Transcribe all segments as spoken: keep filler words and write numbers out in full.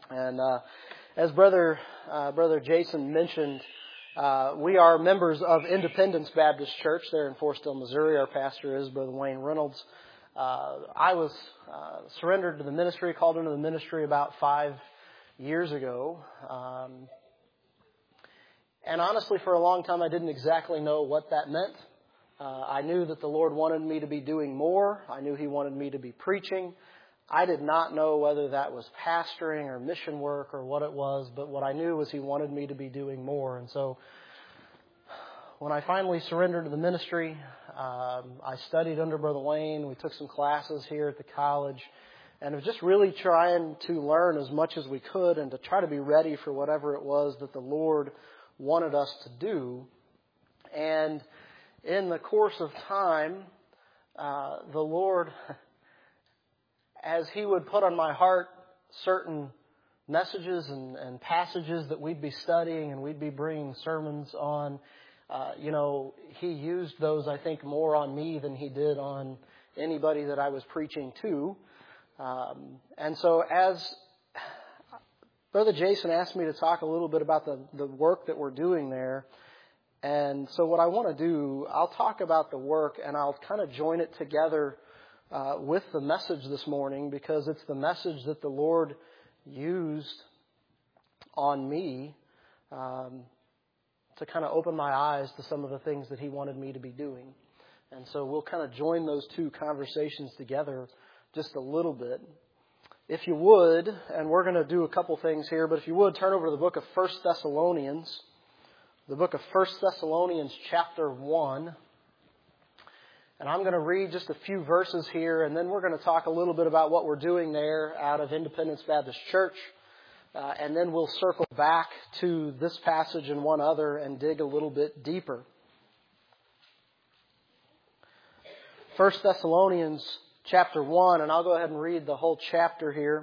And uh, as Brother uh, Brother Jason mentioned, uh, we are members of Independence Baptist Church there in Foresthill, Missouri. Our pastor is Brother Wayne Reynolds. Uh, I was uh, surrendered to the ministry, called into the ministry about five years ago. Um, and honestly, for a long time, I didn't exactly know what that meant. Uh, I knew that the Lord wanted me to be doing more. I knew He wanted me to be preaching. I did not know whether that was pastoring or mission work or what it was, but what I knew was He wanted me to be doing more. And so when I finally surrendered to the ministry, um, I studied under Brother Wayne. We took some classes here at the college and was just really trying to learn as much as we could and to try to be ready for whatever it was that the Lord wanted us to do. And in the course of time, uh, the Lord, as He would put on my heart certain messages and, and passages that we'd be studying and we'd be bringing sermons on, uh, you know, He used those, I think, more on me than He did on anybody that I was preaching to. Um, and so as Brother Jason asked me to talk a little bit about the, the work that we're doing there. And so what I want to do, I'll talk about the work and I'll kind of join it together Uh, with the message this morning, because it's the message that the Lord used on me um, to kind of open my eyes to some of the things that He wanted me to be doing. And so we'll kind of join those two conversations together just a little bit. If you would, and we're going to do a couple things here, but if you would, turn over to the book of First Thessalonians, the book of First Thessalonians chapter one. And I'm going to read just a few verses here, and then we're going to talk a little bit about what we're doing there out of Independence Baptist Church. Uh, and then we'll circle back to this passage and one other and dig a little bit deeper. First Thessalonians chapter one, and I'll go ahead and read the whole chapter here.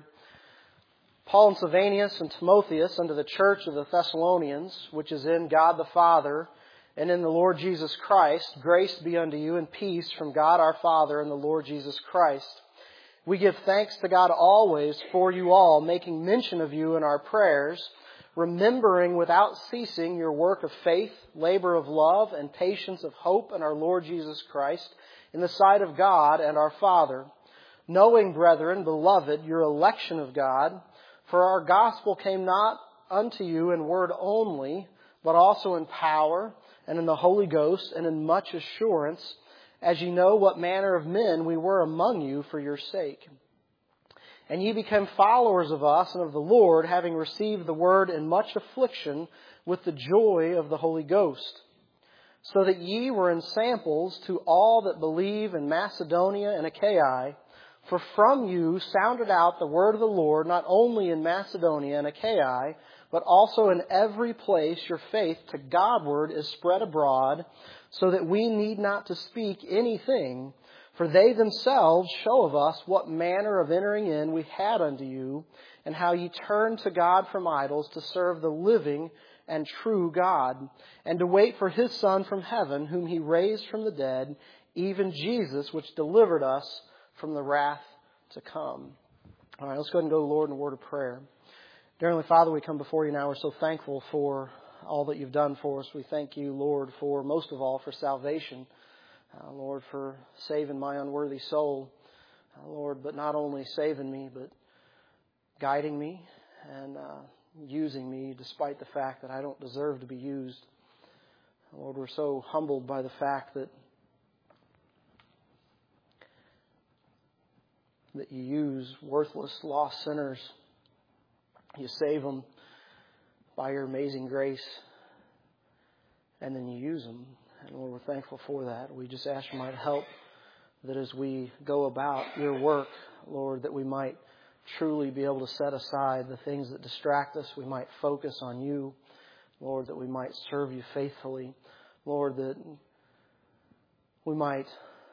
Paul and Silvanus and Timotheus unto the church of the Thessalonians, which is in God the Father, and in the Lord Jesus Christ, grace be unto you and peace from God our Father and the Lord Jesus Christ. We give thanks to God always for you all, making mention of you in our prayers, remembering without ceasing your work of faith, labor of love, and patience of hope in our Lord Jesus Christ, in the sight of God and our Father. Knowing, brethren, beloved, your election of God, for our gospel came not unto you in word only, but also in power, and in the Holy Ghost, and in much assurance, as ye know what manner of men we were among you for your sake. And ye became followers of us and of the Lord, having received the word in much affliction with the joy of the Holy Ghost, so that ye were ensamples to all that believe in Macedonia and Achaia. For from you sounded out the word of the Lord, not only in Macedonia and Achaia, but also in every place your faith to Godward is spread abroad, so that we need not to speak anything, for they themselves show of us what manner of entering in we had unto you, and how ye turned to God from idols to serve the living and true God, and to wait for His Son from heaven, whom He raised from the dead, even Jesus, which delivered us from the wrath to come. All right, let's go ahead and go to the Lord in a word of prayer. Dear Heavenly Father, we come before you now. We're so thankful for all that you've done for us. We thank you, Lord, for most of all for salvation. Uh, Lord, for saving my unworthy soul. Uh, Lord, but not only saving me, but guiding me and uh, using me despite the fact that I don't deserve to be used. Lord, we're so humbled by the fact that that you use worthless, lost sinners. You save them by your amazing grace, and then you use them. And Lord, we're thankful for that. We just ask you might help that as we go about your work, Lord, that we might truly be able to set aside the things that distract us. We might focus on you, Lord, that we might serve you faithfully. Lord, that we might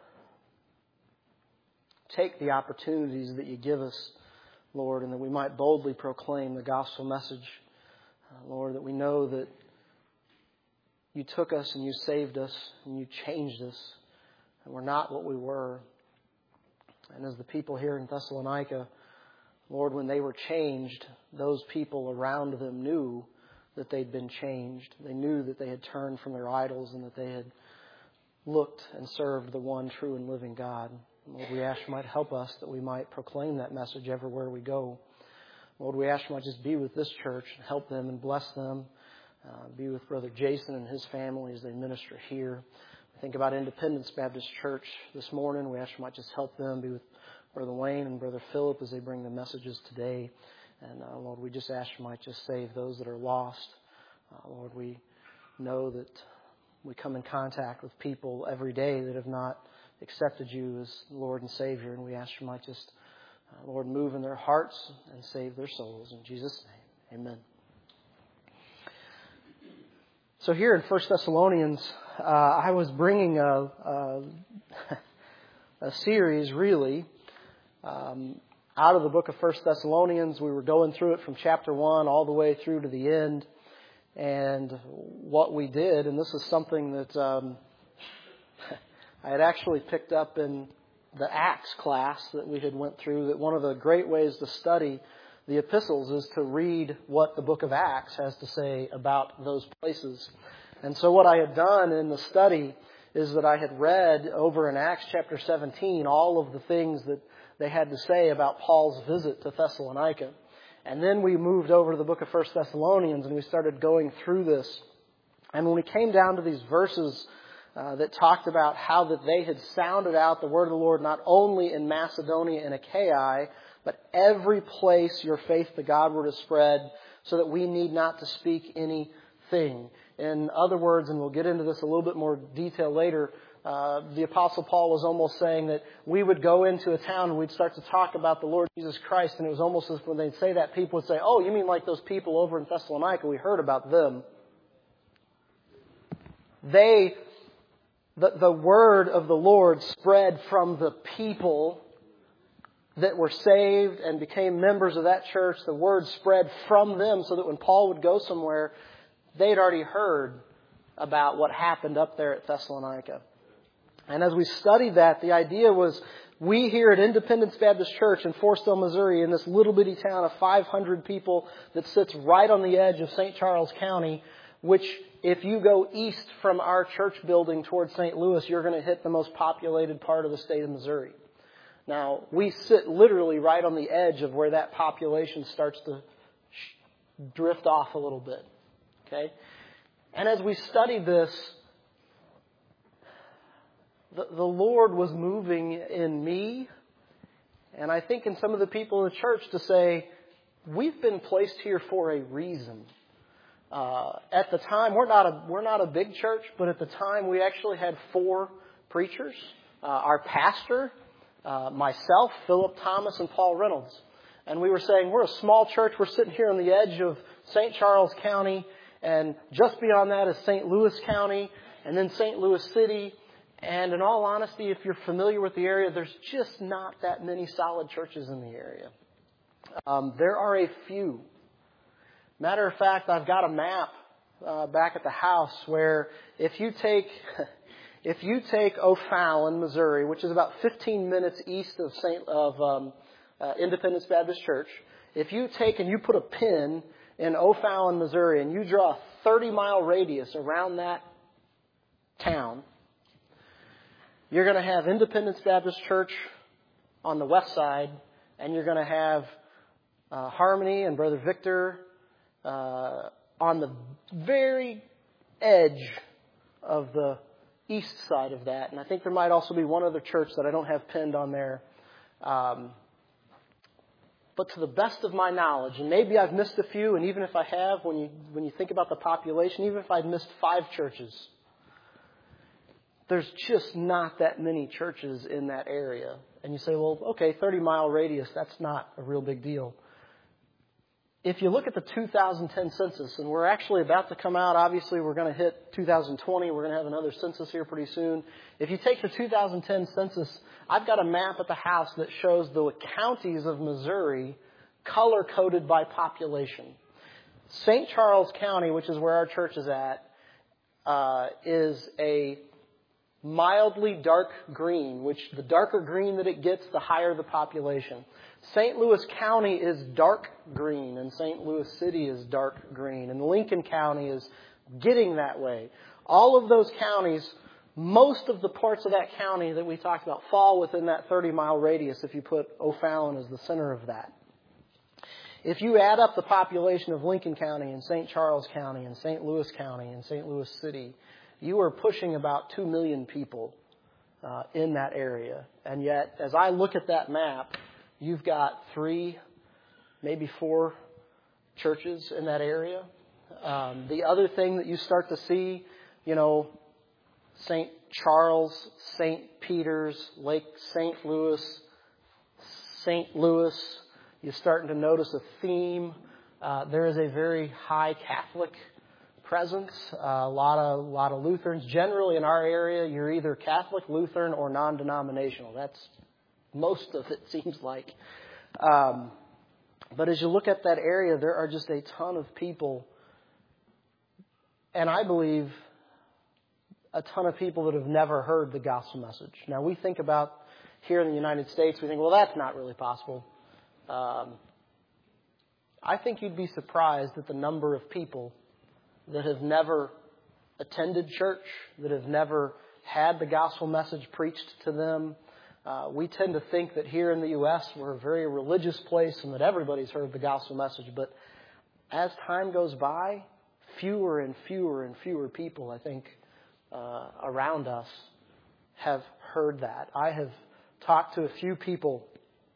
take the opportunities that you give us, Lord, and that we might boldly proclaim the gospel message. Uh, Lord, that we know that you took us and you saved us and you changed us, and we're not what we were. And as the people here in Thessalonica, Lord, when they were changed, those people around them knew that they'd been changed. They knew that they had turned from their idols and that they had looked and served the one true and living God. Lord, we ask you might help us that we might proclaim that message everywhere we go. Lord, we ask you might just be with this church and help them and bless them. Uh, be with Brother Jason and his family as they minister here. Think about Independence Baptist Church this morning. We ask you might just help them. Be with Brother Wayne and Brother Philip as they bring the messages today. And uh, Lord, we just ask you might just save those that are lost. Uh, Lord, we know that we come in contact with people every day that have not accepted you as Lord and Savior. And we ask you might just, uh, Lord, move in their hearts and save their souls. In Jesus' name, amen. So here in First Thessalonians, uh, I was bringing a, a, a series, really, um, out of the book of First Thessalonians. We were going through it from chapter one all the way through to the end. And what we did, and this is something that um, I had actually picked up in the Acts class that we had went through, that one of the great ways to study the epistles is to read what the book of Acts has to say about those places. And so what I had done in the study is that I had read over in Acts chapter seventeen all of the things that they had to say about Paul's visit to Thessalonica. And then we moved over to the book of First Thessalonians and we started going through this. And when we came down to these verses uh, that talked about how that they had sounded out the word of the Lord not only in Macedonia and Achaia, but every place your faith to God were to spread, so that we need not to speak anything. In other words, and we'll get into this a little bit more detail later, uh, the Apostle Paul was almost saying that we would go into a town and we'd start to talk about the Lord Jesus Christ, and it was almost as when they'd say that, people would say, "Oh, you mean like those people over in Thessalonica? We heard about them." They, the, the word of the Lord spread from the people that were saved and became members of that church. The word spread from them so that when Paul would go somewhere, they'd already heard about what happened up there at Thessalonica. And as we studied that, the idea was we here at Independence Baptist Church in Forestell, Missouri, in this little bitty town of five hundred people that sits right on the edge of Saint Charles County, which if you go east from our church building towards Saint Louis, you're going to hit the most populated part of the state of Missouri. Now, we sit literally right on the edge of where that population starts to drift off a little bit. Okay? And as we studied this, the, the Lord was moving in me, and I think in some of the people in the church, to say, we've been placed here for a reason. Uh, at the time, we're not a we're not a big church, but at the time we actually had four preachers. Uh, our pastor, Uh, myself, Philip Thomas, and Paul Reynolds. And we were saying, we're a small church. We're sitting here on the edge of Saint Charles County. And just beyond that is Saint Louis County. And then Saint Louis City. And in all honesty, if you're familiar with the area, there's just not that many solid churches in the area. Um, there are a few. Matter of fact, I've got a map uh, back at the house where if you take... If you take O'Fallon, Missouri, which is about fifteen minutes east of Saint of um, uh, Independence Baptist Church, if you take and you put a pin in O'Fallon, Missouri, and you draw a thirty mile radius around that town, you're going to have Independence Baptist Church on the west side, and you're going to have uh, Harmony and Brother Victor uh, on the very edge of the east side of that. And I think there might also be one other church that I don't have pinned on there. Um, but to the best of my knowledge, and maybe I've missed a few, and even if I have, when you when you think about the population, even if I've missed five churches, there's just not that many churches in that area. And you say, well, okay, thirty mile radius, that's not a real big deal. If you look at the two thousand ten census, and we're actually about to come out, obviously we're going to hit two thousand twenty, we're going to have another census here pretty soon. If you take the two thousand ten census, I've got a map at the house that shows the counties of Missouri color-coded by population. Saint Charles County, which is where our church is at, uh, is a mildly dark green, which the darker green that it gets, the higher the population. Saint Louis County is dark green, and Saint Louis City is dark green, and Lincoln County is getting that way. All of those counties, most of the parts of that county that we talked about fall within that thirty-mile radius if you put O'Fallon as the center of that. If you add up the population of Lincoln County and Saint Charles County and Saint Louis County and Saint Louis City, you are pushing about two million people uh, in that area. And yet, as I look at that map, you've got three, maybe four churches in that area. Um, the other thing that you start to see, you know, Saint Charles, Saint Peter's, Lake Saint Louis, Saint Louis, you're starting to notice a theme. Uh, there is a very high Catholic presence, uh, a lot of a lot of Lutherans. Generally in our area, you're either Catholic, Lutheran, or non-denominational. That's most of it seems like. Um, but as you look at that area, there are just a ton of people, and I believe a ton of people that have never heard the gospel message. Now, we think about here in the United States, we think, well, that's not really possible. Um, I think you'd be surprised at the number of people that have never attended church, that have never had the gospel message preached to them. Uh, we tend to think that here in the U S we're a very religious place and that everybody's heard the gospel message. But as time goes by, fewer and fewer and fewer people, I think, uh, around us have heard that. I have talked to a few people.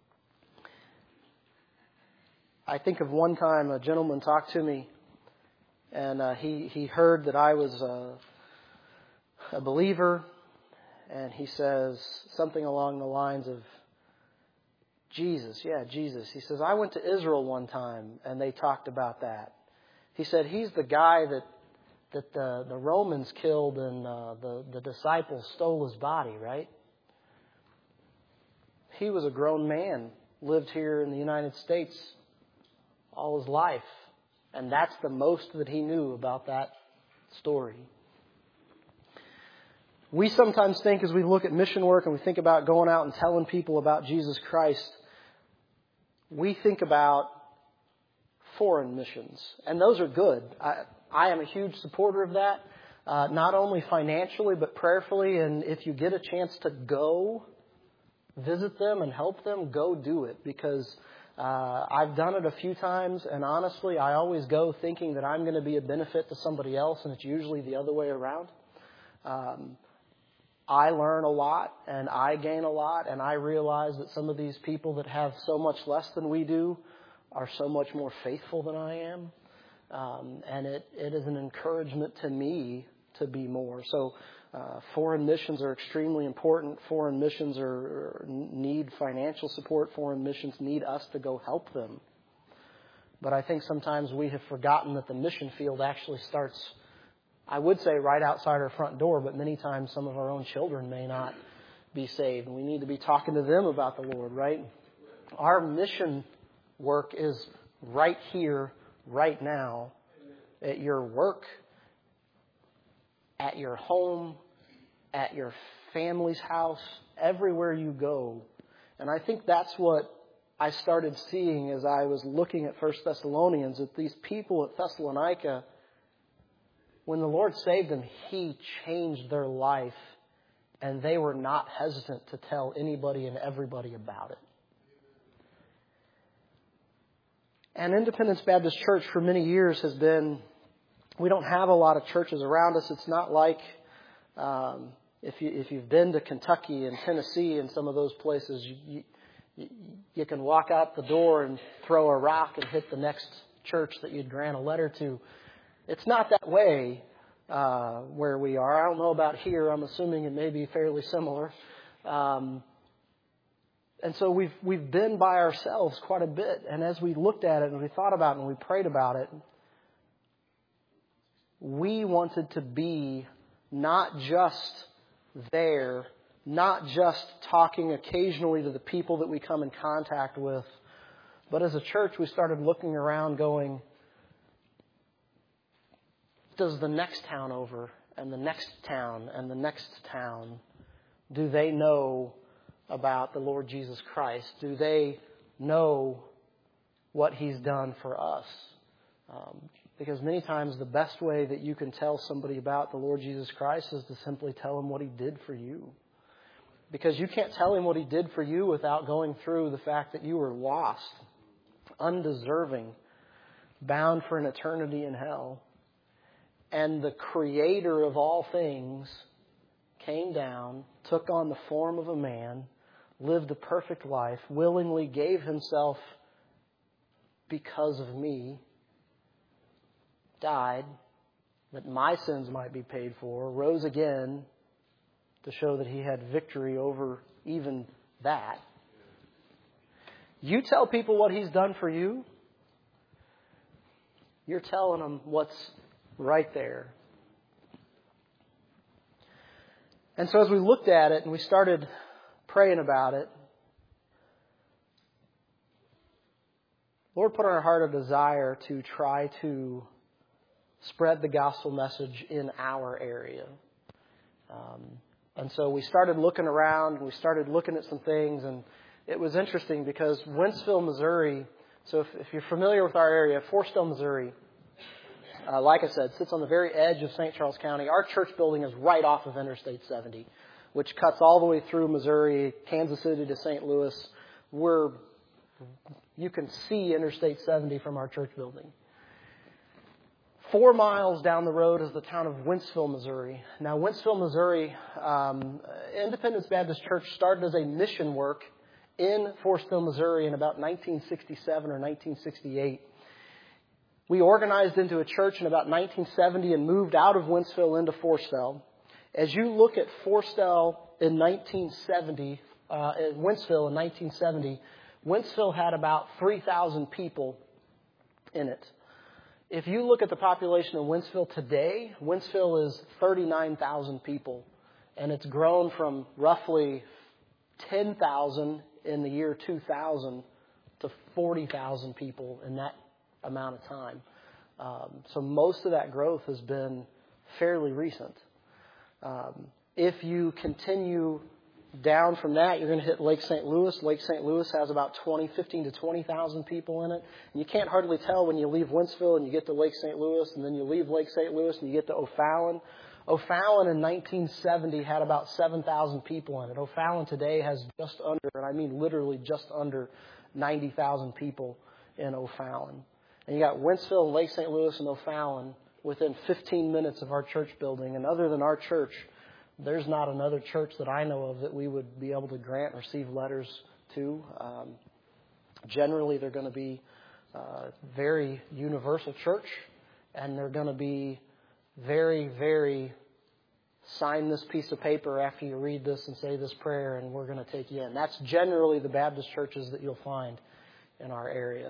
I think of one time a gentleman talked to me, and uh, he, he heard that I was uh, a believer, and he says something along the lines of, Jesus, yeah, Jesus. He says, I went to Israel one time, and they talked about that. He said, he's the guy that that the, the Romans killed and uh, the, the disciples stole his body, right? He was a grown man, lived here in the United States all his life. And that's the most that he knew about that story. We sometimes think as we look at mission work and we think about going out and telling people about Jesus Christ, we think about foreign missions. And those are good. I, I am a huge supporter of that, uh, not only financially but prayerfully. And if you get a chance to go visit them and help them, go do it. Because uh, I've done it a few times, and honestly, I always go thinking that I'm going to be a benefit to somebody else, and it's usually the other way around. Um, I learn a lot, and I gain a lot, and I realize that some of these people that have so much less than we do are so much more faithful than I am. Um, and it, it is an encouragement to me to be more. So uh, foreign missions are extremely important. Foreign missions are, need financial support. Foreign missions need us to go help them. But I think sometimes we have forgotten that the mission field actually starts, I would say, right outside our front door, but many times some of our own children may not be saved. And we need to be talking to them about the Lord, right? Our mission work is right here, right now, at your work, at your home, at your family's house, everywhere you go. And I think that's what I started seeing as I was looking at First Thessalonians, that these people at Thessalonica, when the Lord saved them, He changed their life, and they were not hesitant to tell anybody and everybody about it. And Independence Baptist Church for many years has been, we don't have a lot of churches around us. It's not like um, if you if you've been to Kentucky and Tennessee and some of those places, you, you you can walk out the door and throw a rock and hit the next church that you'd grant a letter to. It's not that way uh, where we are. I don't know about here. I'm assuming it may be fairly similar. Um, And so we've we've been by ourselves quite a bit. And as we looked at it and we thought about it and we prayed about it, we wanted to be not just there, not just talking occasionally to the people that we come in contact with, but as a church we started looking around going, does the next town over and the next town and the next town, do they know about the Lord Jesus Christ? Do they know what He's done for us. Um, because many times the best way that you can tell somebody about the Lord Jesus Christ is to simply tell them what He did for you. Because you can't tell Him what He did for you without going through the fact that you were lost, undeserving, bound for an eternity in hell. And the Creator of all things came down, took on the form of a man, lived a perfect life, willingly gave Himself because of me, died that my sins might be paid for, rose again to show that He had victory over even that. You tell people what He's done for you, you're telling them what's right there. And so as we looked at it and we started praying about it, Lord put on our heart a desire to try to spread the gospel message in our area. Um, and so we started looking around, and we started looking at some things, and it was interesting because Wentzville, Missouri, so if, if you're familiar with our area, Forestell, Missouri, uh, like I said, sits on the very edge of Saint Charles County. Our church building is right off of Interstate seventy, which cuts all the way through Missouri, Kansas City to Saint Louis. We're, you can see Interstate seventy from our church building. Four miles down the road is the town of Wentzville, Missouri. Now, Wentzville, Missouri, um, Independence Baptist Church started as a mission work in Forestell, Missouri in about nineteen sixty-seven or nineteen sixty-eight. We organized into a church in about nineteen seventy and moved out of Wentzville into Forestell. As you look at Forestell in nineteen seventy, uh, at Wentzville in nineteen seventy, Wentzville had about three thousand people in it. If you look at the population of Wentzville today, Wentzville is thirty-nine thousand people. And it's grown from roughly ten thousand in the year two thousand to forty thousand people in that amount of time. Um, so most of that growth has been fairly recent. Um, if you continue down from that, you're going to hit Lake Saint Louis. Lake Saint Louis has about twenty, fifteen to twenty thousand people in it. And you can't hardly tell when you leave Wentzville and you get to Lake Saint Louis, and then you leave Lake Saint Louis and you get to O'Fallon. O'Fallon in nineteen seventy had about seven thousand people in it. O'Fallon today has just under, and I mean literally just under, ninety thousand people in O'Fallon. And you got Wentzville, Lake Saint Louis, and O'Fallon within fifteen minutes of our church building. And other than our church, there's not another church that I know of that we would be able to grant or receive letters to. Um, generally, they're going to be uh, very universal church, and they're going to be very, very sign this piece of paper after you read this and say this prayer, and we're going to take you in. That's generally the Baptist churches that you'll find in our area.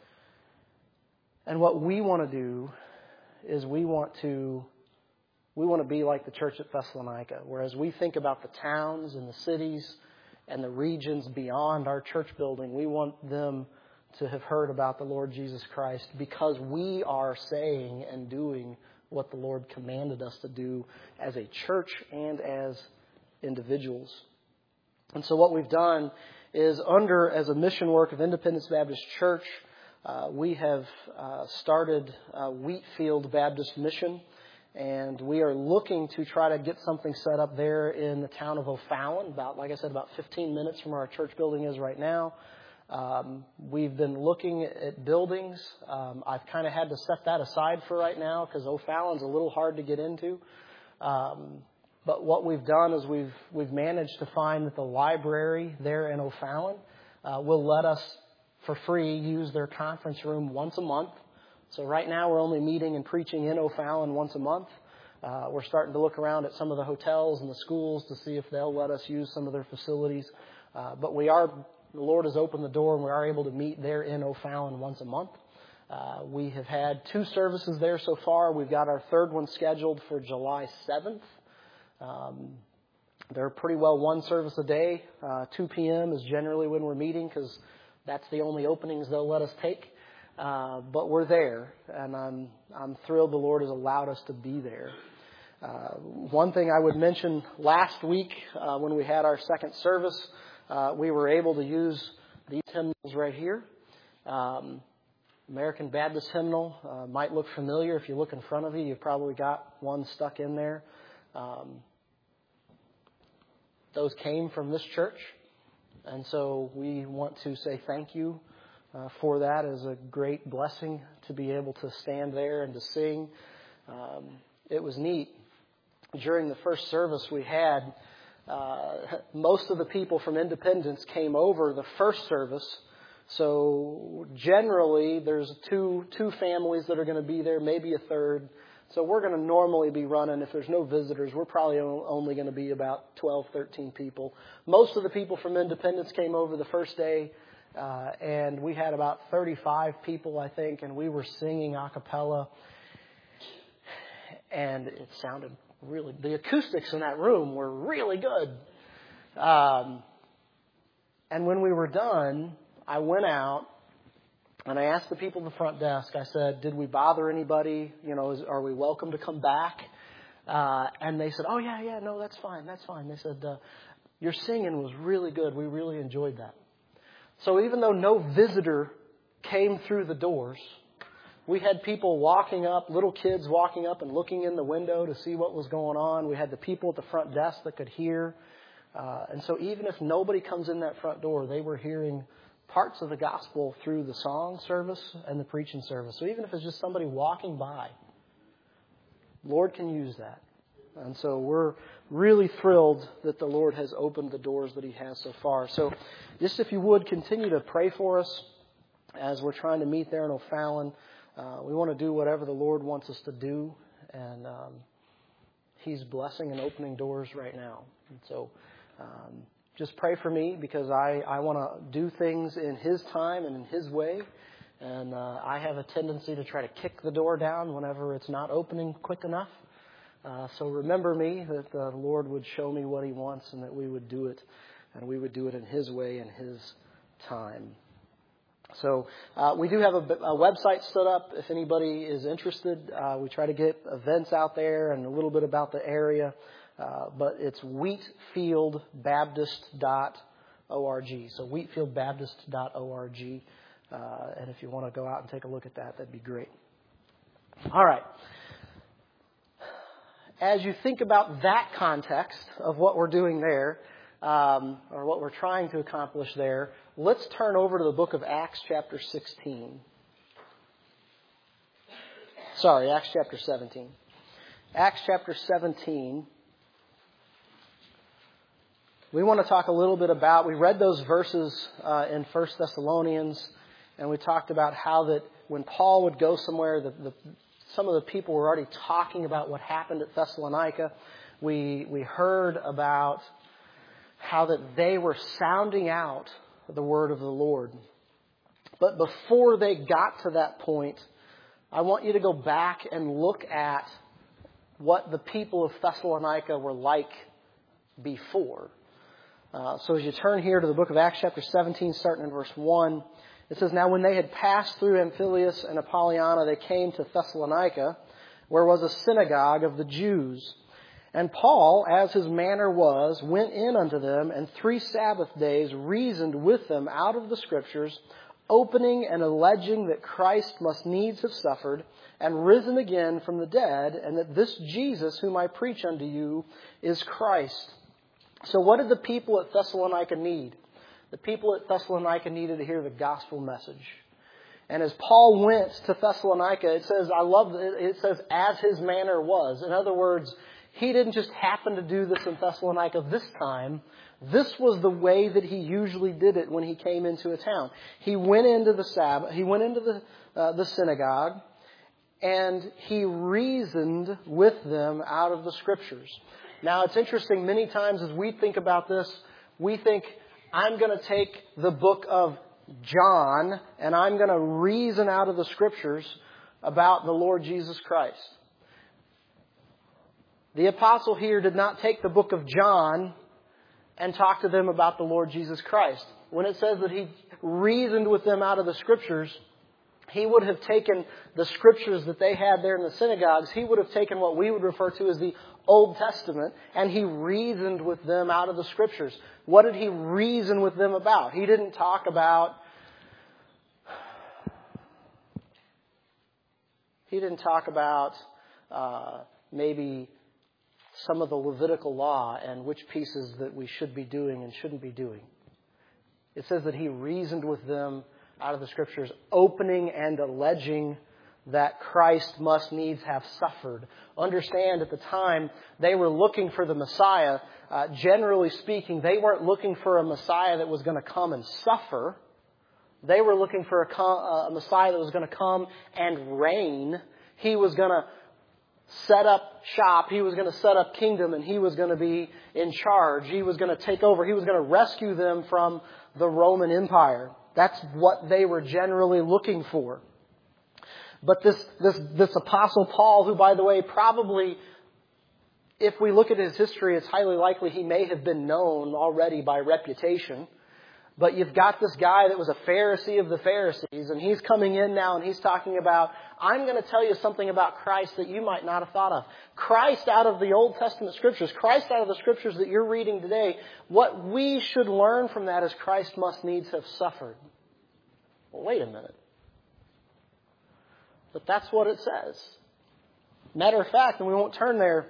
And what we want to do is we want to We want to be like the church at Thessalonica, whereas we think about the towns and the cities and the regions beyond our church building, we want them to have heard about the Lord Jesus Christ because we are saying and doing what the Lord commanded us to do as a church and as individuals. And so what we've done is under, as a mission work of Independence Baptist Church, uh, we have uh, started uh, Wheatfield Baptist Mission. And we are looking to try to get something set up there in the town of O'Fallon, about, like I said, about fifteen minutes from where our church building is right now. Um, we've been looking at buildings. Um, I've kind of had to set that aside for right now because O'Fallon's a little hard to get into. Um, but what we've done is we've we've managed to find that the library there in O'Fallon uh, will let us, for free, use their conference room once a month. So right now we're only meeting and preaching in O'Fallon once a month. Uh, we're starting to look around at some of the hotels and the schools to see if they'll let us use some of their facilities. Uh, but we are, the Lord has opened the door and we are able to meet there in O'Fallon once a month. Uh, we have had two services there so far. We've got our third one scheduled for July seventh. Um, they're pretty well one service a day. Uh, two p.m. is generally when we're meeting because that's the only openings they'll let us take. Uh, but we're there, and I'm I'm thrilled the Lord has allowed us to be there. Uh, one thing I would mention, last week uh, when we had our second service, uh, we were able to use these hymnals right here. Um, American Baptist hymnal uh, might look familiar. If you look in front of you, you've probably got one stuck in there. Um, those came from this church. And so we want to say thank you uh, for that. It is a great blessing to be able to stand there and to sing. Um, it was neat. During the first service we had, uh, most of the people from Independence came over the first service. So generally, there's two two families that are going to be there, maybe a third. So we're going to normally be running, if there's no visitors, we're probably only going to be about twelve, thirteen people. Most of the people from Independence came over the first day, uh, and we had about thirty-five people, I think, and we were singing a cappella, and it sounded really, the acoustics in that room were really good. Um, and when we were done, I went out and I asked the people at the front desk, I said, did we bother anybody? You know, is, are we welcome to come back? Uh, and they said, oh, yeah, yeah, no, that's fine, that's fine. They said, uh, your singing was really good. We really enjoyed that. So even though no visitor came through the doors, we had people walking up, little kids walking up and looking in the window to see what was going on. We had the people at the front desk that could hear. Uh, and so even if nobody comes in that front door, they were hearing parts of the gospel through the song service and the preaching service. So even if it's just somebody walking by, Lord can use that. And so we're really thrilled that the Lord has opened the doors that He has so far. So just if you would, continue to pray for us as we're trying to meet there in O'Fallon. Uh, we want to do whatever the Lord wants us to do. And um, He's blessing and opening doors right now. And so um, just pray for me, because I, I want to do things in His time and in His way. And uh, I have a tendency to try to kick the door down whenever it's not opening quick enough. Uh, so remember me, that the Lord would show me what He wants and that we would do it. And we would do it in His way and His time. So uh, we do have a, a website stood up if anybody is interested. Uh, we try to get events out there and a little bit about the area. Uh, but it's wheatfield baptist dot org. So wheatfield baptist dot org. Uh, and if you want to go out and take a look at that, that'd be great. All right. As you think about that context of what we're doing there, um, or what we're trying to accomplish there, let's turn over to the book of Acts chapter sixteen. Sorry, Acts chapter seventeen. Acts chapter seventeen. We want to talk a little bit about, we read those verses uh, in First Thessalonians, and we talked about how that when Paul would go somewhere, the, the, some of the people were already talking about what happened at Thessalonica. We, we heard about how that they were sounding out the word of the Lord. But before they got to that point, I want you to go back and look at what the people of Thessalonica were like before. Uh, so as you turn here to the book of Acts chapter seventeen, starting in verse one, it says, now when they had passed through Amphipolis and Apollonia, they came to Thessalonica, where was a synagogue of the Jews. And Paul, as his manner was, went in unto them, and three Sabbath days reasoned with them out of the Scriptures, opening and alleging that Christ must needs have suffered, and risen again from the dead, and that this Jesus whom I preach unto you is Christ. So what did the people at Thessalonica need? The people at Thessalonica needed to hear the gospel message. And as Paul went to Thessalonica, it says, I love it, it says, as his manner was. In other words, he didn't just happen to do this in Thessalonica this time. This was the way that he usually did it when he came into a town. He went into the Sabbath, he went into the, uh, the synagogue, and he reasoned with them out of the Scriptures. Now, it's interesting, many times as we think about this, we think, I'm going to take the book of John and I'm going to reason out of the Scriptures about the Lord Jesus Christ. The apostle here did not take the book of John and talk to them about the Lord Jesus Christ. When it says that he reasoned with them out of the Scriptures, he would have taken the Scriptures that they had there in the synagogues. He would have taken what we would refer to as the Old Testament, and he reasoned with them out of the Scriptures. What did he reason with them about? He didn't talk about He didn't talk about uh, maybe some of the Levitical law and which pieces that we should be doing and shouldn't be doing. It says that he reasoned with them out of the Scriptures, opening and alleging that Christ must needs have suffered. Understand, at the time, they were looking for the Messiah. Uh, generally speaking, they weren't looking for a Messiah that was going to come and suffer. They were looking for a, com- a Messiah that was going to come and reign. He was going to set up shop. He was going to set up kingdom, and he was going to be in charge. He was going to take over. He was going to rescue them from the Roman Empire. That's what they were generally looking for. But this, this, this Apostle Paul, who, by the way, probably, if we look at his history, it's highly likely he may have been known already by reputation. But you've got this guy that was a Pharisee of the Pharisees, and he's coming in now and he's talking about, I'm going to tell you something about Christ that you might not have thought of. Christ out of the Old Testament Scriptures, Christ out of the Scriptures that you're reading today, what we should learn from that is Christ must needs have suffered. Well, wait a minute. But that's what it says. Matter of fact, and we won't turn there,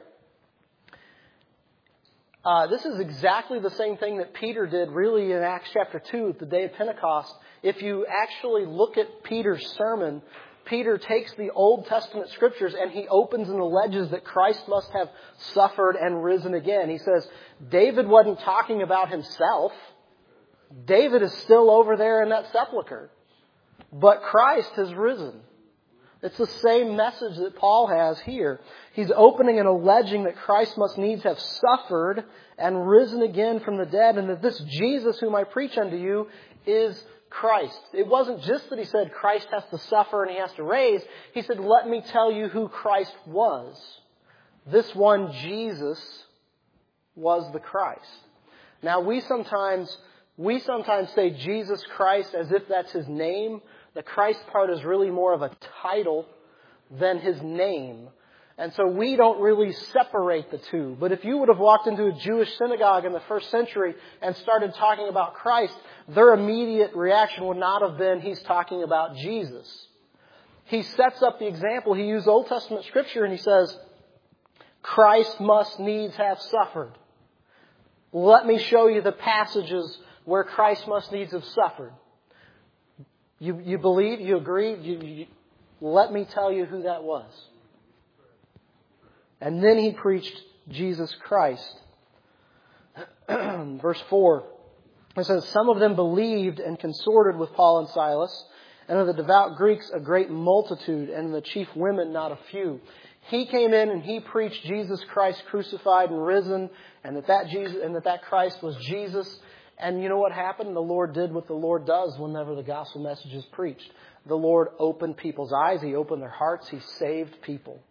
Uh, this is exactly the same thing that Peter did really in Acts chapter two at the day of Pentecost. If you actually look at Peter's sermon, Peter takes the Old Testament Scriptures and he opens and alleges that Christ must have suffered and risen again. He says, David wasn't talking about himself. David is still over there in that sepulcher. But Christ has risen. It's the same message that Paul has here. He's opening and alleging that Christ must needs have suffered and risen again from the dead, and that this Jesus whom I preach unto you is Christ. It wasn't just that he said Christ has to suffer and he has to raise. He said, let me tell you who Christ was. This one Jesus was the Christ. Now we sometimes, we sometimes say Jesus Christ as if that's his name. The Christ part is really more of a title than his name. And so we don't really separate the two. But if you would have walked into a Jewish synagogue in the first century and started talking about Christ, their immediate reaction would not have been, he's talking about Jesus. He sets up the example. He used Old Testament Scripture and he says, Christ must needs have suffered. Let me show you the passages where Christ must needs have suffered. You, you believe? You agree? You, you, let me tell you who that was. And then he preached Jesus Christ. Verse four. It says, some of them believed and consorted with Paul and Silas, and of the devout Greeks a great multitude, and of the chief women not a few. He came in and he preached Jesus Christ crucified and risen, and that that Jesus and that that Christ was Jesus. And you know what happened? The Lord did what the Lord does whenever the gospel message is preached. The Lord opened people's eyes. He opened their hearts. He saved people.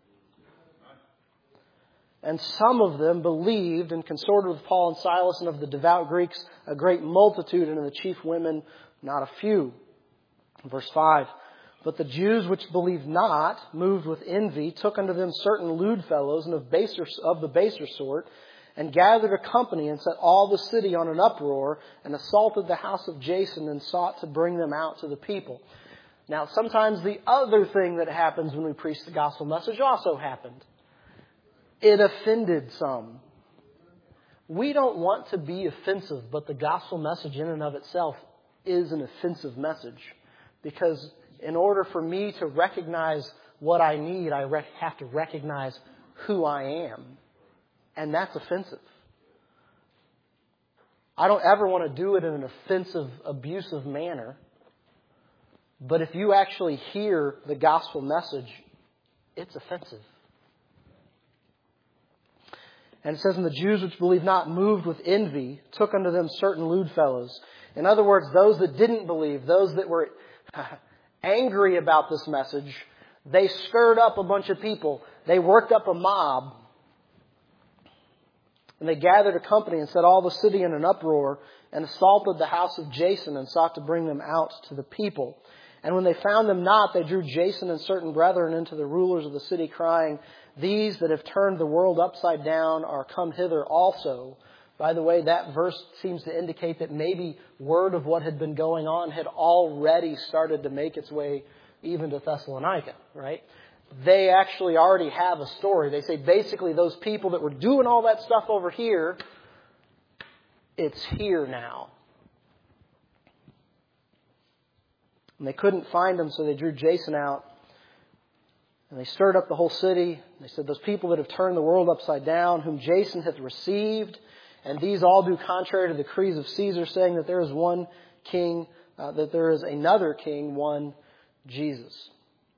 And some of them believed and consorted with Paul and Silas, and of the devout Greeks a great multitude, and of the chief women not a few. Verse five. But the Jews which believed not, moved with envy, took unto them certain lewd fellows and of baser of the baser sort, and gathered a company and set all the city on an uproar, and assaulted the house of Jason, and sought to bring them out to the people. Now, sometimes the other thing that happens when we preach the gospel message also happened. It offended some. We don't want to be offensive, but the gospel message in and of itself is an offensive message. Because in order for me to recognize what I need, I rec- have to recognize who I am. And that's offensive. I don't ever want to do it in an offensive, abusive manner. But if you actually hear the gospel message, it's offensive. And it says, and the Jews which believed not, moved with envy, took unto them certain lewd fellows. In other words, those that didn't believe, those that were angry about this message, they stirred up a bunch of people. They worked up a mob. And they gathered a company and set all the city in an uproar, and assaulted the house of Jason, and sought to bring them out to the people. And when they found them not, they drew Jason and certain brethren into the rulers of the city, crying, These that have turned the world upside down are come hither also. By the way, that verse seems to indicate that maybe word of what had been going on had already started to make its way even to Thessalonica, right? They actually already have a story. They say basically those people that were doing all that stuff over here, it's here now. And they couldn't find him, so they drew Jason out. And they stirred up the whole city. They said, Those people that have turned the world upside down, whom Jason hath received, and these all do contrary to the decrees of Caesar, saying that there is one king, uh, that there is another king, one Jesus.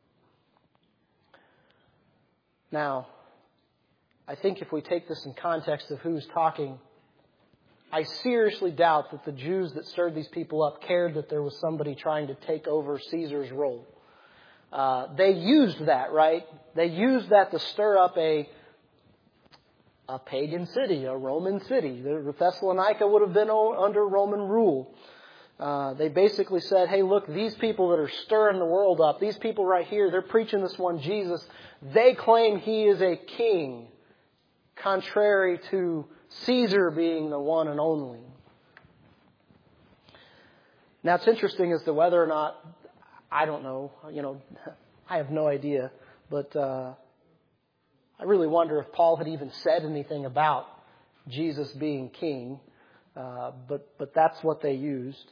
Now, I think if we take this in context of who's talking, I seriously doubt that the Jews that stirred these people up cared that there was somebody trying to take over Caesar's role. Uh, they used that, right? They used that to stir up a a pagan city, a Roman city. The Thessalonica would have been under Roman rule. Uh, they basically said, hey, look, these people that are stirring the world up, these people right here, they're preaching this one Jesus. They claim he is a king, contrary to Caesar being the one and only. Now, it's interesting as to whether or not, I don't know, you know, I have no idea, but uh, I really wonder if Paul had even said anything about Jesus being king, uh, but but that's what they used.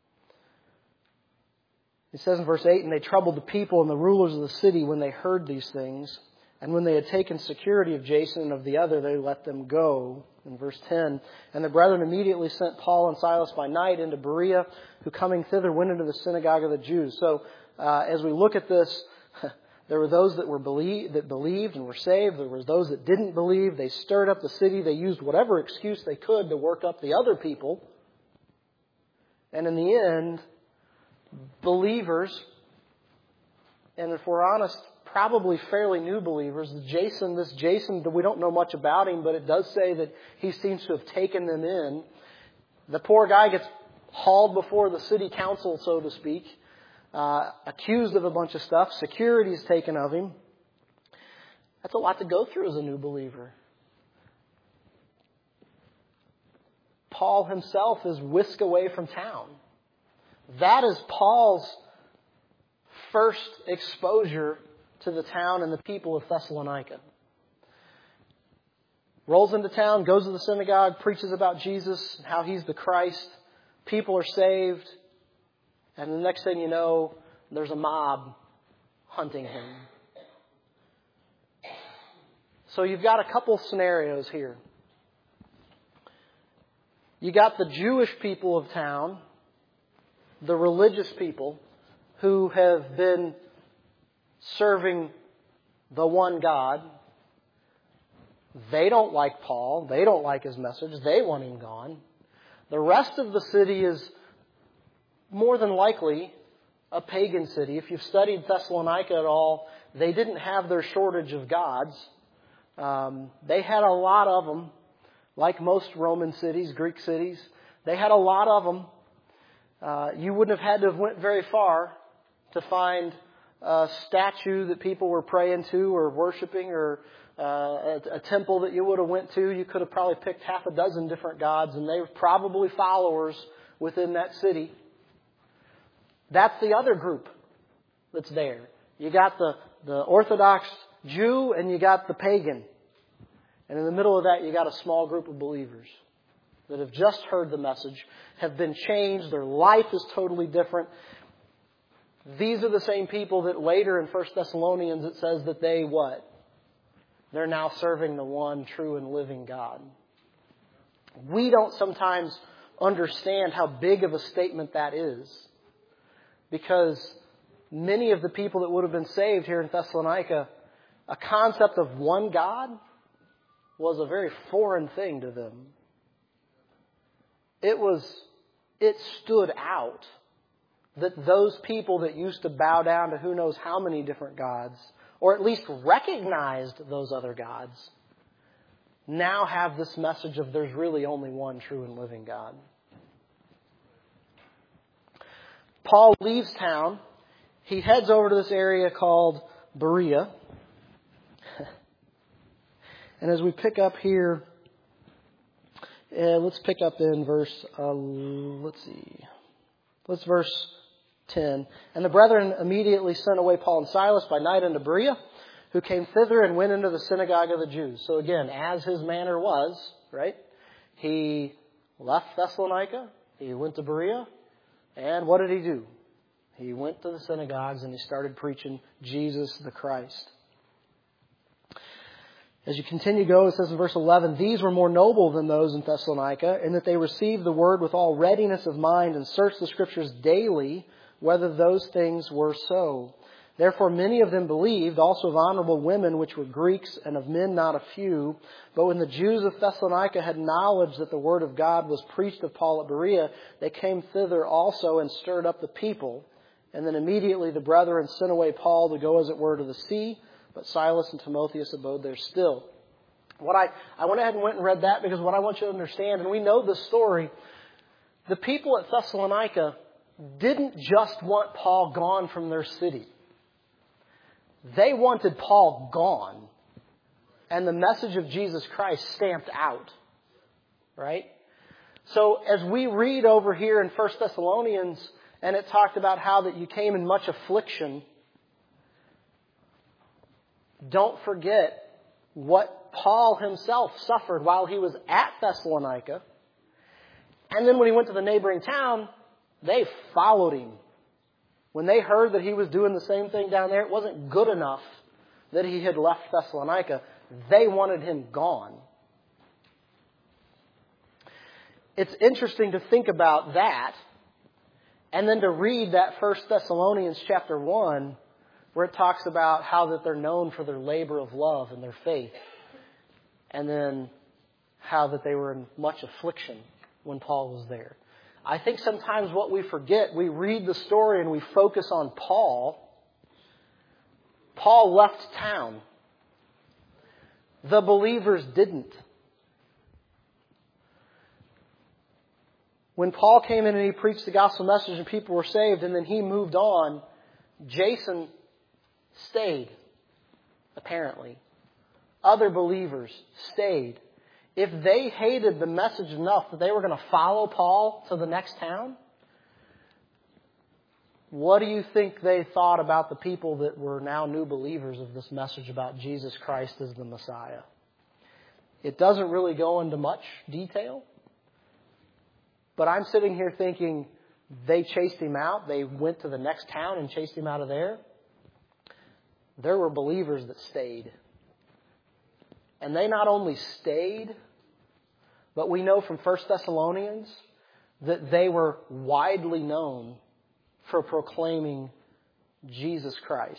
It says in verse eight, And they troubled the people and the rulers of the city when they heard these things. And when they had taken security of Jason and of the other, they let them go. In verse ten, And the brethren immediately sent Paul and Silas by night into Berea, who coming thither went into the synagogue of the Jews. So uh, as we look at this, there were those that were believe, that believed and were saved. There were those that didn't believe. They stirred up the city. They used whatever excuse they could to work up the other people. And in the end, believers, and if we're honest, probably fairly new believers. Jason, this Jason, we don't know much about him, but it does say that he seems to have taken them in. The poor guy gets hauled before the city council, so to speak, uh, accused of a bunch of stuff. Security is taken of him. That's a lot to go through as a new believer. Paul himself is whisked away from town. That is Paul's first exposure to the town and the people of Thessalonica. Rolls into town, goes to the synagogue, preaches about Jesus, how he's the Christ. People are saved. And the next thing you know, there's a mob hunting him. So you've got a couple scenarios here. You got the Jewish people of town, the religious people who have been serving the one God. They don't like Paul. They don't like his message. They want him gone. The rest of the city is more than likely a pagan city. If you've studied Thessalonica at all, they didn't have their shortage of gods. Um, they had a lot of them, like most Roman cities, Greek cities. They had a lot of them. Uh, you wouldn't have had to have went very far to find a statue that people were praying to or worshiping, or uh, a, a temple that you would have went to. You could have probably picked half a dozen different gods, and they were probably followers within that city. That's the other group that's there. You got the, the Orthodox Jew and you got the pagan. And in the middle of that, you got a small group of believers that have just heard the message, have been changed. Their life is totally different. These are the same people that later in First Thessalonians it says that they what? They're now serving the one true and living God. We don't sometimes understand how big of a statement that is, because many of the people that would have been saved here in Thessalonica, a concept of one God was a very foreign thing to them. It was, it stood out that those people that used to bow down to who knows how many different gods, or at least recognized those other gods, now have this message of there's really only one true and living God. Paul leaves town. he heads over to this area called Berea. And as we pick up here, uh, let's pick up in verse, uh, let's see, let's verse ten. And the brethren immediately sent away Paul and Silas by night unto Berea, who came thither and went into the synagogue of the Jews. So again, as his manner was, right, he left Thessalonica, he went to Berea, and what did he do? He went to the synagogues and he started preaching Jesus the Christ. As you continue to go, it says in verse eleven, these were more noble than those in Thessalonica, in that they received the word with all readiness of mind and searched the Scriptures daily, whether those things were so. Therefore many of them believed, also of honorable women which were Greeks, and of men not a few. But when the Jews of Thessalonica had knowledge that the word of God was preached of Paul at Berea, they came thither also and stirred up the people. And then immediately the brethren sent away Paul to go, as it were, to the sea. But Silas and Timotheus abode there still. What I, I went ahead and went and read that because what I want you to understand, and we know this story, the people at Thessalonica didn't just want Paul gone from their city. They wanted Paul gone and the message of Jesus Christ stamped out. Right? So as we read over here in First Thessalonians, and it talked about how that you came in much affliction, don't forget what Paul himself suffered while he was at Thessalonica. And then when he went to the neighboring town, they followed him. When they heard that he was doing the same thing down there, it wasn't good enough that he had left Thessalonica. They wanted him gone. It's interesting to think about that, and then to read that First Thessalonians chapter one, where it talks about how that they're known for their labor of love and their faith. And then how that they were in much affliction when Paul was there. I think sometimes what we forget, we read the story and we focus on Paul. Paul left town. The believers didn't. When Paul came in and he preached the gospel message and people were saved and then he moved on, Jason stayed, apparently. Other believers stayed. If they hated the message enough that they were going to follow Paul to the next town, what do you think they thought about the people that were now new believers of this message about Jesus Christ as the Messiah? It doesn't really go into much detail. But I'm sitting here thinking they chased him out. They went to the next town and chased him out of there. There were believers that stayed. And they not only stayed, but we know from First Thessalonians that they were widely known for proclaiming Jesus Christ.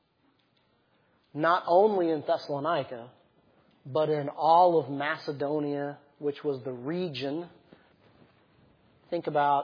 Not only in Thessalonica, but in all of Macedonia, which was the region. Think about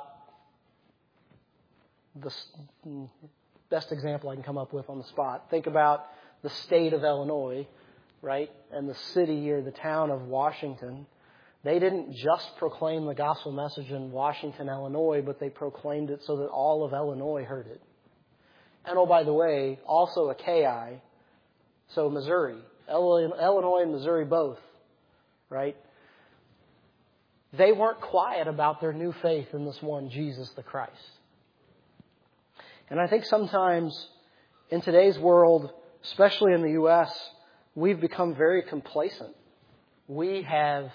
the best example I can come up with on the spot. Think about the state of Illinois, right? And the city or the town of Washington. They didn't just proclaim the gospel message in Washington, Illinois, but they proclaimed it so that all of Illinois heard it. And oh, by the way, also Achaia, so Missouri. Illinois and Missouri both, right? They weren't quiet about their new faith in this one, Jesus the Christ. And I think sometimes in today's world, especially in the U S, we've become very complacent. We have,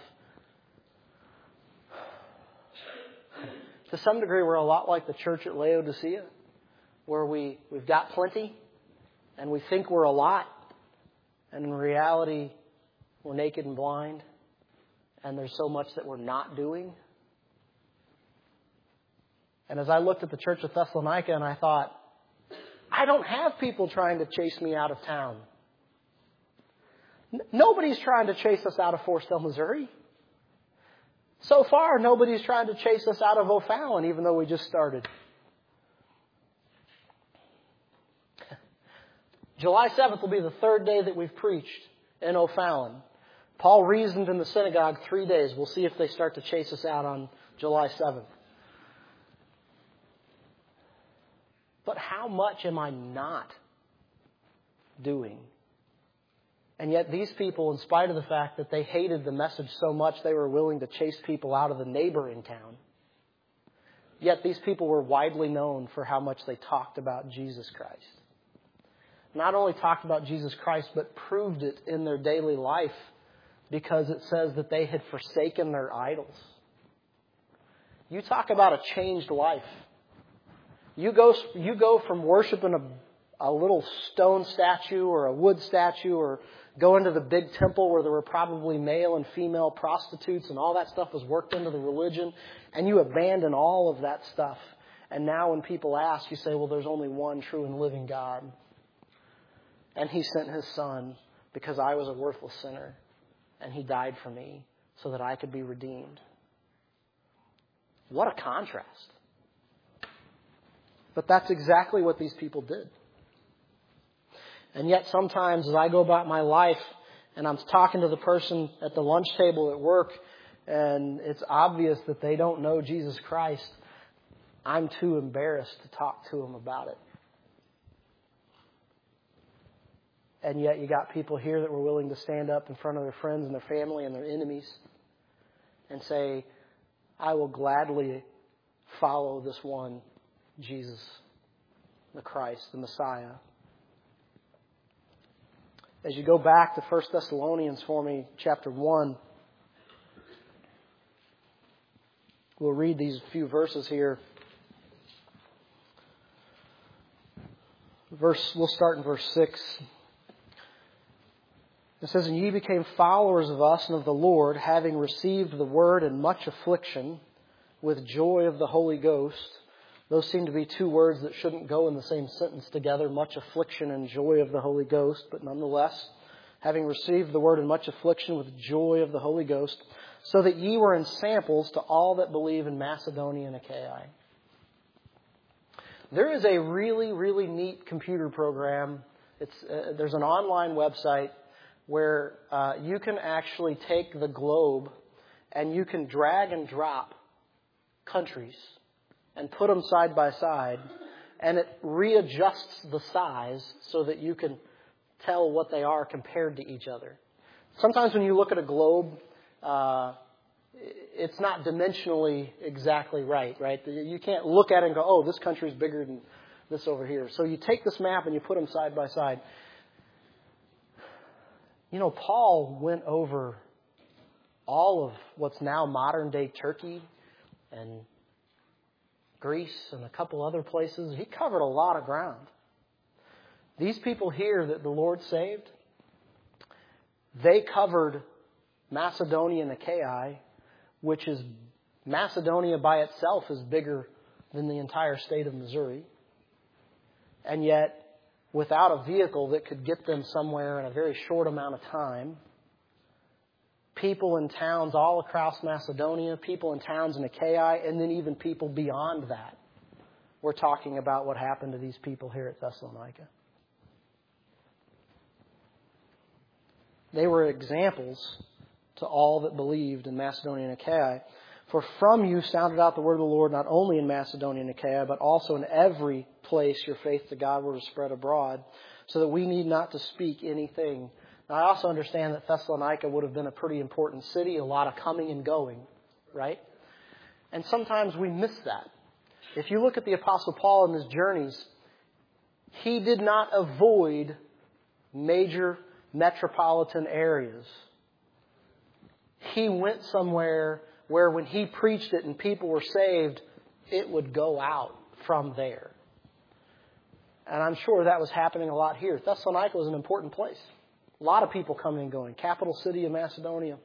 to some degree, we're a lot like the church at Laodicea, where we, we've got plenty and we think we're a lot. And in reality, we're naked and blind. And there's so much that we're not doing. And as I looked at the church of Thessalonica and I thought, I don't have people trying to chase me out of town. N- nobody's trying to chase us out of Forestell, Missouri. So far, nobody's trying to chase us out of O'Fallon, even though we just started. July seventh will be the third day that we've preached in O'Fallon. Paul reasoned in the synagogue three days. We'll see if they start to chase us out on July seventh. But how much am I not doing? And yet these people, in spite of the fact that they hated the message so much, they were willing to chase people out of the neighboring town. Yet these people were widely known for how much they talked about Jesus Christ. Not only talked about Jesus Christ, but proved it in their daily life, because it says that they had forsaken their idols. You talk about a changed life. You go, you go from worshiping a, a little stone statue or a wood statue, or going to the big temple where there were probably male and female prostitutes and all that stuff was worked into the religion, and you abandon all of that stuff. And now when people ask, you say, well, there's only one true and living God. And He sent His Son because I was a worthless sinner. And He died for me so that I could be redeemed. What a contrast. But that's exactly what these people did. And yet sometimes as I go about my life and I'm talking to the person at the lunch table at work, and it's obvious that they don't know Jesus Christ, I'm too embarrassed to talk to them about it. And yet you got people here that were willing to stand up in front of their friends and their family and their enemies and say, I will gladly follow this one, Jesus, the Christ, the Messiah. As you go back to First Thessalonians for me, chapter one, we'll read these few verses here. Verse, we'll start in verse six. It says, and ye became followers of us and of the Lord, having received the word in much affliction, with joy of the Holy Ghost. Those seem to be two words that shouldn't go in the same sentence together, much affliction and joy of the Holy Ghost. But nonetheless, having received the word in much affliction with joy of the Holy Ghost, so that ye were in samples to all that believe in Macedonia and Achaia. There is a really, really neat computer program. It's uh, there's an online website where uh, you can actually take the globe and you can drag and drop countries and put them side by side, and it readjusts the size so that you can tell what they are compared to each other. Sometimes when you look at a globe, uh, it's not dimensionally exactly right, right? You can't look at it and go, oh, this country's bigger than this over here. So you take this map and you put them side by side. You know, Paul went over all of what's now modern-day Turkey and Greece and a couple other places. He covered a lot of ground. These people here that the Lord saved, they covered Macedonia and Achaia, which is, Macedonia by itself is bigger than the entire state of Missouri. And yet, without a vehicle that could get them somewhere in a very short amount of time, people in towns all across Macedonia, people in towns in Achaia, and then even people beyond that. We're talking about what happened to these people here at Thessalonica. They were examples to all that believed in Macedonia and Achaia. For from you sounded out the word of the Lord, not only in Macedonia and Achaia, but also in every place your faith to God were spread abroad, so that we need not to speak anything. Now, I also understand that Thessalonica would have been a pretty important city, a lot of coming and going, right? And sometimes we miss that. If you look at the Apostle Paul in his journeys, he did not avoid major metropolitan areas. He went somewhere where when he preached it and people were saved, it would go out from there. And I'm sure that was happening a lot here. Thessalonica was an important place. A lot of people coming and going. Capital city of Macedonia.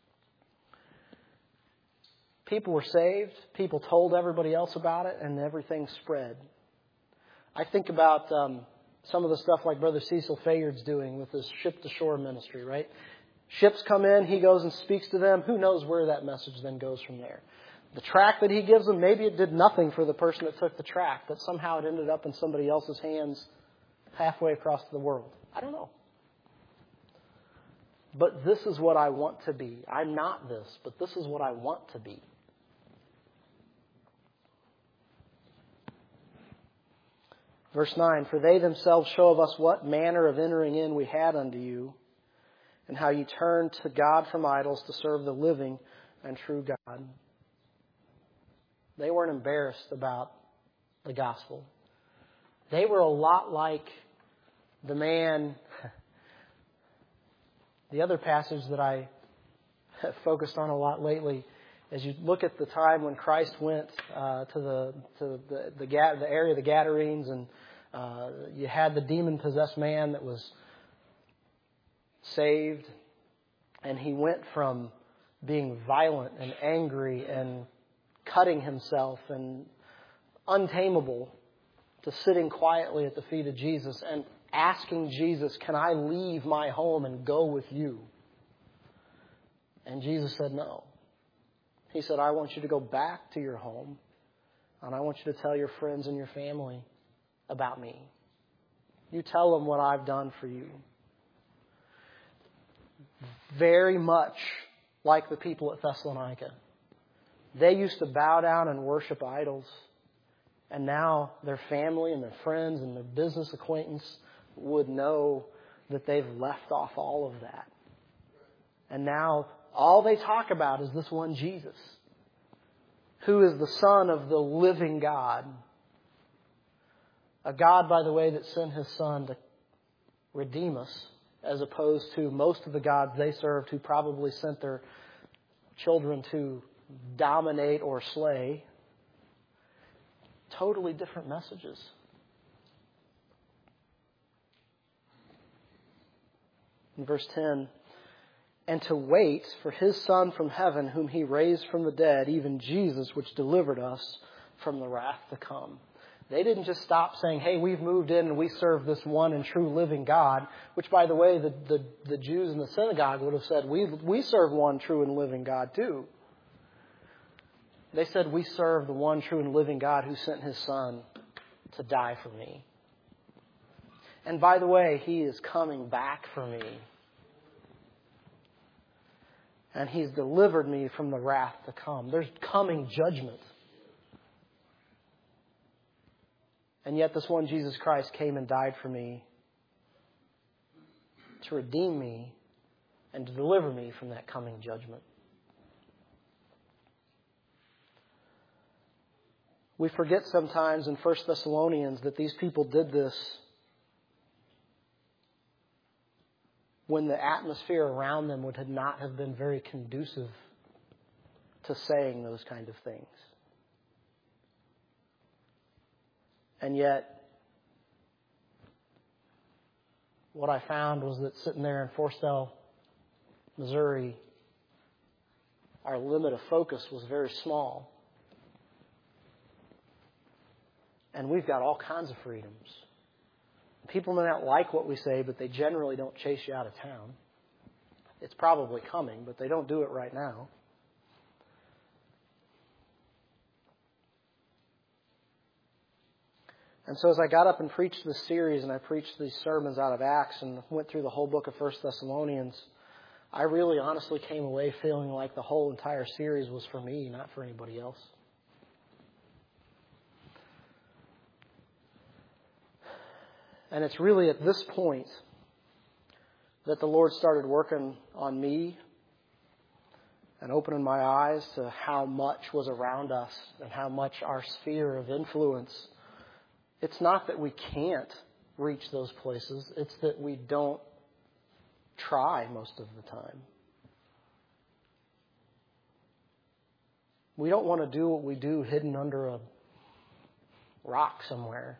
People were saved. People told everybody else about it, and everything spread. I think about um, some of the stuff like Brother Cecil Fayard's doing with his ship-to-shore ministry, right? Ships come in, he goes and speaks to them. Who knows where that message then goes from there? The tract that he gives them, maybe it did nothing for the person that took the tract, but somehow it ended up in somebody else's hands halfway across the world. I don't know. But this is what I want to be. I'm not this, but this is what I want to be. Verse nine, for they themselves show of us what manner of entering in we had unto you, and how you turned to God from idols to serve the living and true God. They weren't embarrassed about the gospel. They were a lot like the man, the other passage that I have focused on a lot lately, as you look at the time when Christ went uh, to the to the the, the area of the Gadarenes, and uh, you had the demon-possessed man that was saved, and he went from being violent and angry and cutting himself and untamable to sitting quietly at the feet of Jesus and asking Jesus, can I leave my home and go with you? And Jesus said no. He said, I want you to go back to your home, and I want you to tell your friends and your family about me. You tell them what I've done for you. Very much like the people at Thessalonica. They used to bow down and worship idols, and now their family and their friends and their business acquaintance would know that they've left off all of that. And now all they talk about is this one Jesus, who is the Son of the living God. A God, by the way, that sent His Son to redeem us, as opposed to most of the gods they served, who probably sent their children to dominate or slay. Totally different messages. In verse ten, and to wait for His Son from heaven, whom He raised from the dead, even Jesus, which delivered us from the wrath to come. They didn't just stop saying, hey, we've moved in and we serve this one and true living God, which, by the way, the, the, the Jews in the synagogue would have said, we, we serve one true and living God too. They said, we serve the one true and living God who sent His Son to die for me. And by the way, He is coming back for me. And He's delivered me from the wrath to come. There's coming judgment. And yet this one Jesus Christ came and died for me to redeem me and to deliver me from that coming judgment. We forget sometimes in First Thessalonians that these people did this when the atmosphere around them would not have been very conducive to saying those kind of things. And yet, what I found was that sitting there in Forestell, Missouri, our limit of focus was very small. And we've got all kinds of freedoms. People may not like what we say, but they generally don't chase you out of town. It's probably coming, but they don't do it right now. And so as I got up and preached this series, and I preached these sermons out of Acts and went through the whole book of First Thessalonians, I really honestly came away feeling like the whole entire series was for me, not for anybody else. And it's really at this point that the Lord started working on me and opening my eyes to how much was around us and how much our sphere of influence. It's not that we can't reach those places. It's that we don't try most of the time. We don't want to do what we do hidden under a rock somewhere.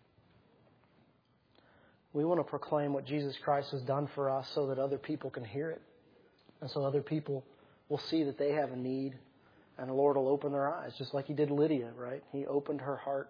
We want to proclaim what Jesus Christ has done for us so that other people can hear it. And so other people will see that they have a need, and the Lord will open their eyes, just like He did Lydia, right? He opened her heart.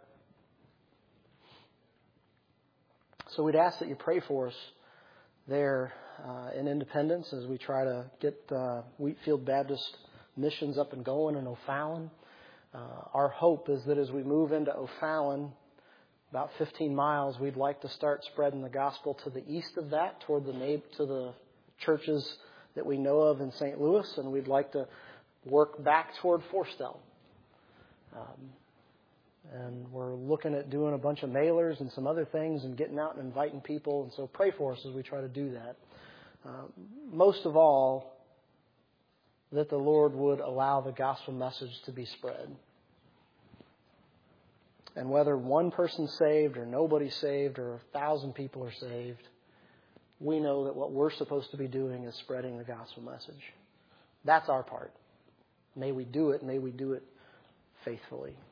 So we'd ask that you pray for us there uh, in Independence as we try to get uh, Wheatfield Baptist missions up and going in O'Fallon. Uh, our hope is that as we move into O'Fallon, about fifteen miles, we'd like to start spreading the gospel to the east of that, toward the to the churches that we know of in Saint Louis, and we'd like to work back toward Forestell. Um, And we're looking at doing a bunch of mailers and some other things and getting out and inviting people. And so pray for us as we try to do that. Uh, most of all, that the Lord would allow the gospel message to be spread. And whether one person's saved or nobody's saved or a thousand people are saved, we know that what we're supposed to be doing is spreading the gospel message. That's our part. May we do it. May we do it faithfully.